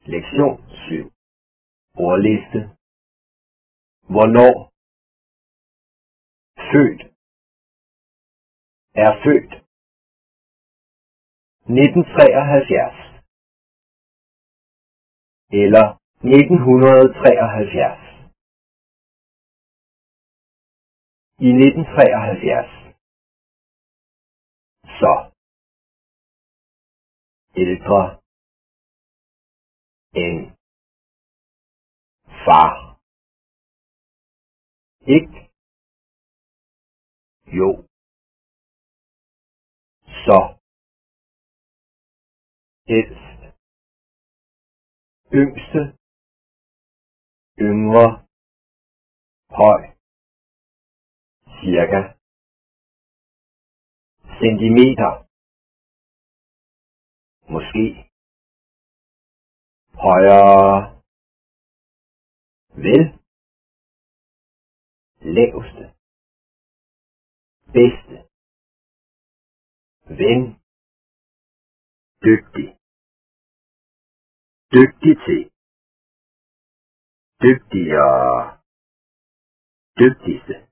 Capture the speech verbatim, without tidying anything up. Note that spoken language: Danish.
Lektion syv. Ordliste. Hvornår? Født. Er født. nitten treoghalvfjerds. Eller nitten treoghalvfjerds. I nitten treoghalvfjerds. Så. Ældre. End. Far. Ikke. Jo. Så. Ældst. Yngste. Yngre. Høj. Cirka. Centimeter. Måske. Højere. Vel. Laveste. Bedste. Ven. Dygtig. Dygtig til. Dygtigere. Dygtigste.